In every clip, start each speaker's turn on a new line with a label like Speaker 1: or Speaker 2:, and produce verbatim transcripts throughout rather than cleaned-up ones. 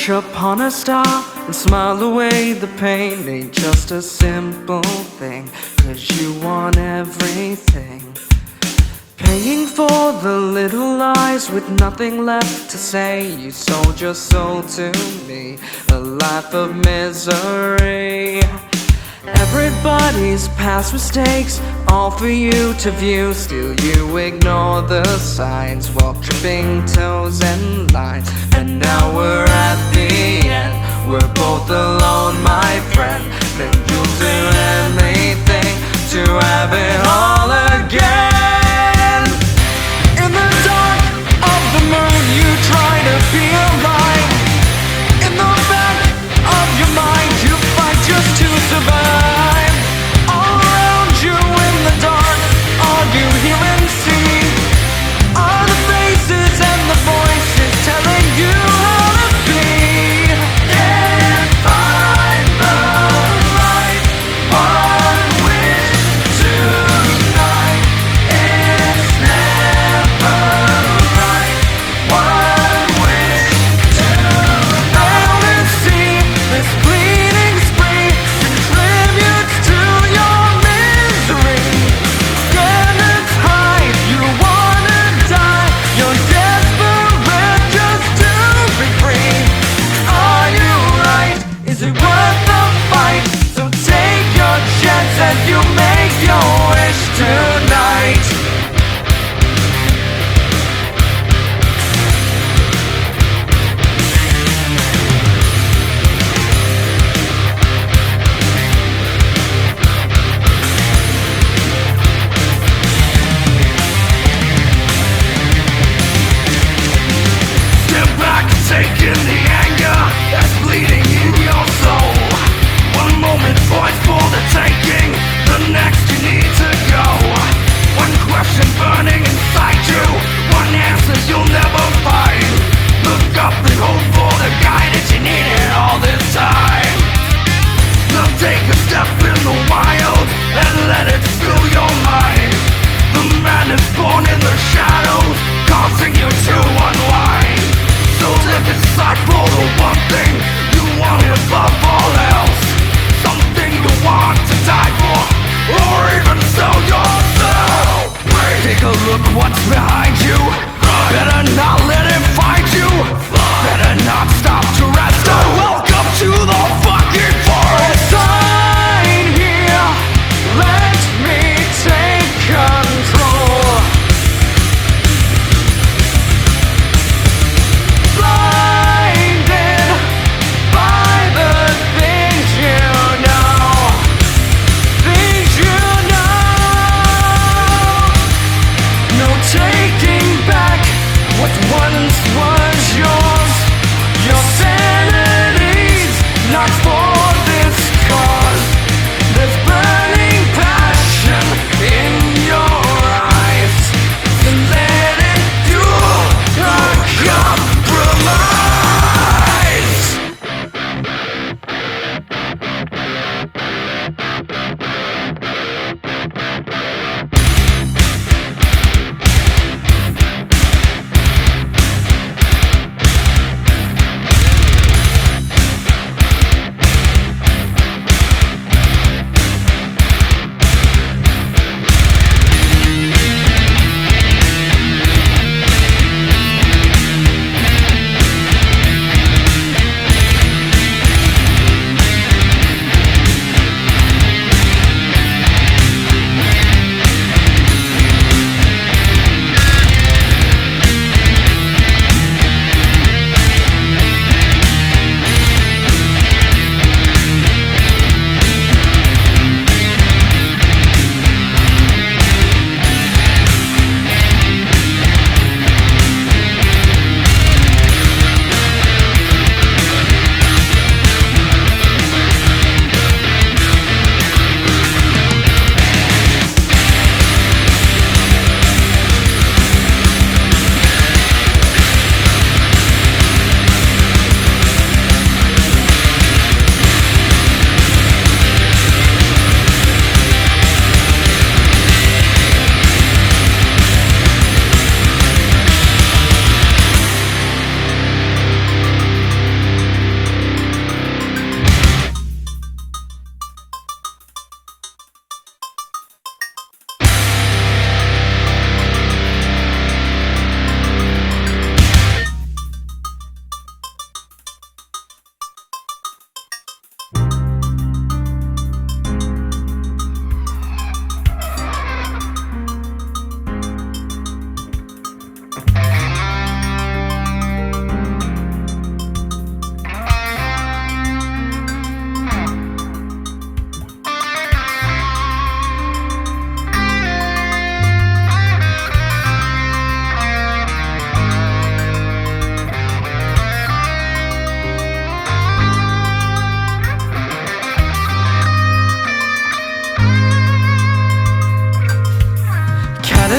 Speaker 1: Wish upon a star and smile away the pain. Ain't just a simple thing, cause you want everything. Paying for the little lies with nothing left to say. You sold your soul to me, a life of misery. Everybody's past mistakes, all for you to view. Still you ignore the signs, walk tripping toes and lines. And now we're at the end, we're both alone, my friend. Then you'll do anything to have it all again. In the dark of the moon you try to be alive. In the back of your mind you fight just to survive. All around you in the dark, all you hear and see are the faces and the voices telling you how to be. Can't find the right one with tonight.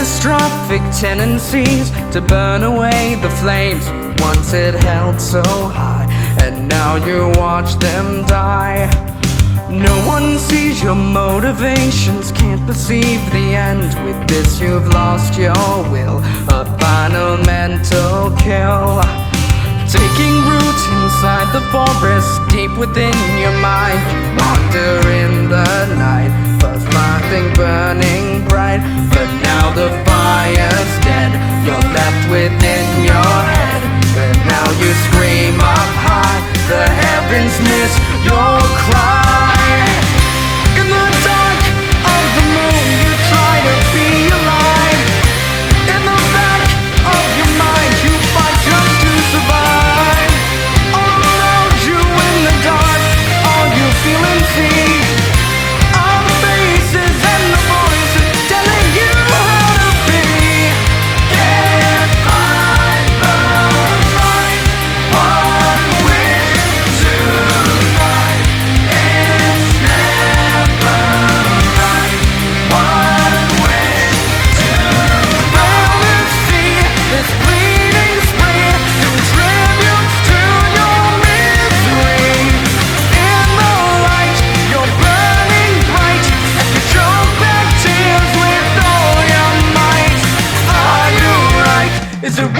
Speaker 1: catastrophic tendencies to burn away the flames you once had held so high, and now you watch them die. No one sees your motivations, can't perceive the end. With this you've lost your will, a final mental kill. Taking root inside the forest, deep within your mind, you wander in the night, first nothing burning bright. But now the fire's dead, you're left within your head. But now you scream up high, the heavens miss your cry. In the dark of the moon you try to be alive. In the back of your mind you fight just to survive. All around you in the dark, all you feel and see are the faces and the voices telling you how to be. Can't find the right one way to fight. It's never right one way to fight. Let's see this bleeding spree contributes to your misery. In the light, you're burning bright as you choke back tears with all your might. Are you right? Is it